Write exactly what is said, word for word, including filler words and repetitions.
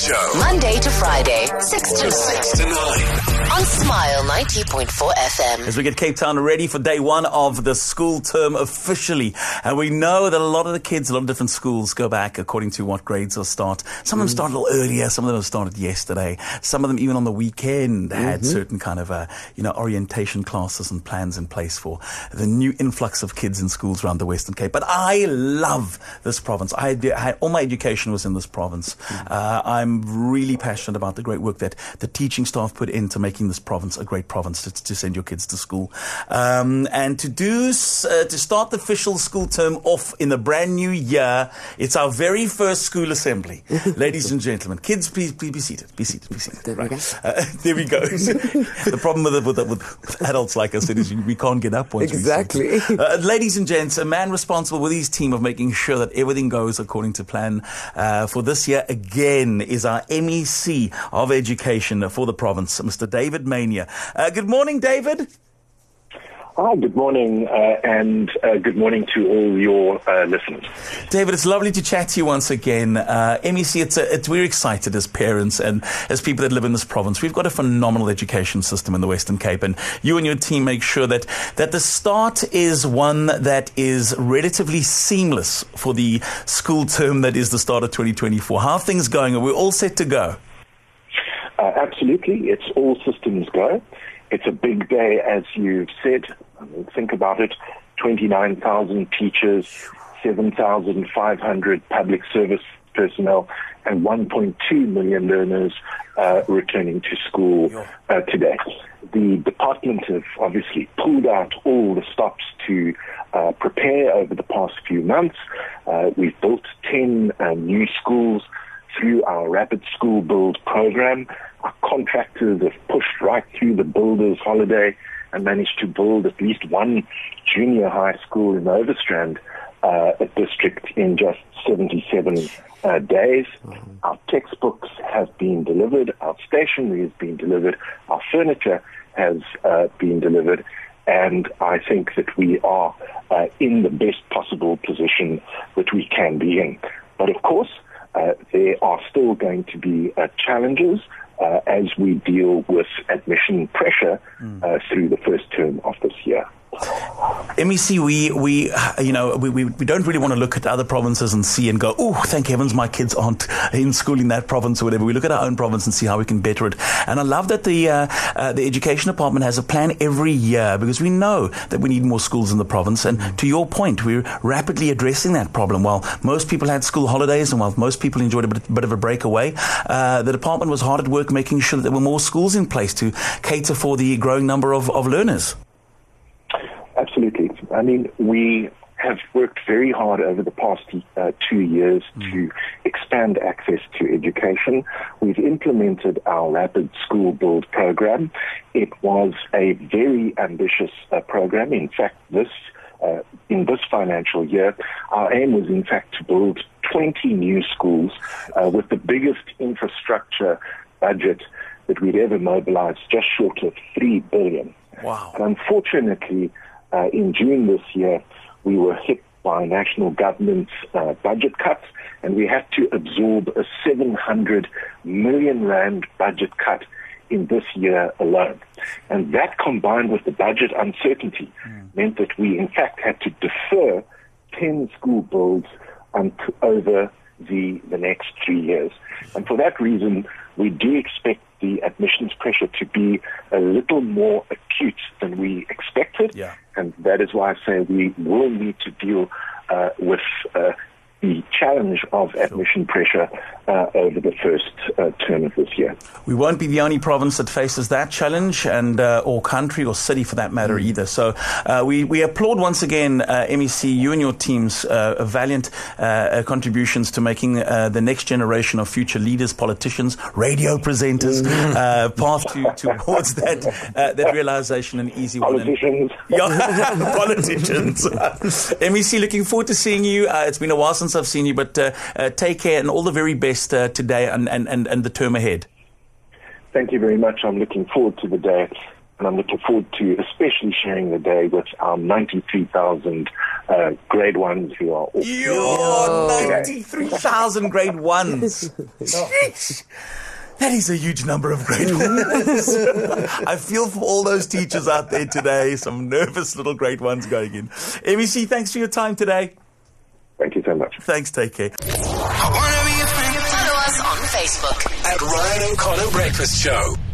Show. Monday to Friday, six to six to nine. On Smile ninety point four F M. As we get Cape Town ready for day one of the school term officially. And we know that a lot of the kids, a lot of different schools go back according to what grades will start. Some of them start a little earlier. Some of them started yesterday. Some of them even on the weekend had mm-hmm. certain kind of, uh, you know, orientation classes and plans in place for the new influx of kids in schools around the Western Cape. But I love this province. I had, I had all my education was in this province. Uh, I'm really passionate about the great work that the teaching staff put into making this province a great province to, to send your kids to school. Um, and to do, uh, to start the official school term off in the brand new year, it's our very first school assembly. Ladies and gentlemen, kids, please, please be seated. Be seated, be seated. There right. we go. Uh, there we go. The problem with, with, with adults like us is we can't get up once exactly. we sit. Uh, ladies and gents, a man responsible with his team of making sure that everything goes according to plan uh, for this year again is our M E C of Education for the province, Mister David Mania. Uh, good morning, David. Hi, good morning, uh, and uh, good morning to all your uh, listeners. David, it's lovely to chat to you once again. Uh, M E C, it's, a, it's we're excited as parents and as people that live in this province. We've got a phenomenal education system in the Western Cape, and you and your team make sure that, that the start is one that is relatively seamless for the school term that is the start of twenty twenty-four. How are things going? Are we all set to go? Uh, absolutely. It's all systems go. It's a big day, as you've said. I mean, think about it, twenty-nine thousand teachers, seven thousand five hundred public service personnel, and one point two million learners uh, returning to school uh, today. The department have obviously pulled out all the stops to uh, prepare over the past few months. Uh, we've built ten uh, new schools through our Rapid School Build program. Our contractors have pushed right through the builder's holiday and managed to build at least one junior high school in Overstrand uh, a district in just seventy-seven uh, days. Mm-hmm. Our textbooks have been delivered, our stationery has been delivered, our furniture has uh, been delivered, and I think that we are uh, in the best possible position that we can be in. But of course, uh, there are still going to be uh, challenges Uh, as we deal with admission pressure uh, through the first term of this year. M E C, we, we, you know, we, we, we don't really want to look at other provinces and see and go, oh, thank heavens my kids aren't in school in that province or whatever. We look at our own province and see how we can better it. And I love that the, uh, uh, the education department has a plan every year because we know that we need more schools in the province. And mm-hmm. to your point, we're rapidly addressing that problem. While most people had school holidays and while most people enjoyed a bit, bit of a breakaway, uh, the department was hard at work making sure that there were more schools in place to cater for the growing number of, of learners. Absolutely. I mean, we have worked very hard over the past uh, two years mm. to expand access to education. We've implemented our Rapid School Build program. It was a very ambitious uh, program. In fact, this uh, in this financial year, our aim was, in fact, to build twenty new schools uh, with the biggest infrastructure budget that we'd ever mobilized, just short of three billion dollars. Wow. And unfortunately, Uh, in June this year, we were hit by national government's uh, budget cuts, and we had to absorb a seven hundred million rand budget cut in this year alone. And that, combined with the budget uncertainty, mm. meant that we, in fact, had to defer ten school builds until over the, the next three years. And for that reason, we do expect the admissions pressure to be a little more acute than we expected. Yeah. And that is why I say we will need to deal uh, with uh, the challenge of admission pressure uh, over the first uh, term of this year. We won't be the only province that faces that challenge, and uh, or country or city for that matter mm. either. So uh, we, we applaud once again, uh, M E C, you and your team's uh, valiant uh, contributions to making uh, the next generation of future leaders, politicians, radio presenters, mm. uh, path to, towards that uh, that realization an easy one. Politicians. Yeah, politicians. M E C, looking forward to seeing you. Uh, it's been a while since I've seen you, but uh, uh, take care and all the very best uh, today and, and, and, and the term ahead. Thank you very much. I'm looking forward to the day And I'm looking forward to especially sharing the day with our ninety-three thousand uh, grade ones who are all Yo, ninety-three thousand grade ones. Jeez. That is a huge number of grade ones. I feel for all those teachers out there today, some nervous little grade ones going in. M E C, thanks for your time today. Thank you so much. Thanks, take care. Follow us on Facebook at Ryan O'Connor Breakfast Show.